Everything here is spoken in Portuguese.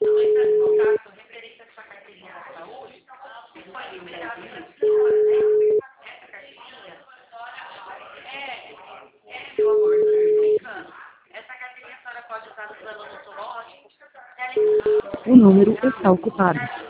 Então, no caso, referente a essa carteirinha da saúde, pode liberar essa senhora, né? Essa carteirinha, meu amor, estou explicando. Essa carteirinha a senhora pode usar no plano odontológico, O número está ocupado.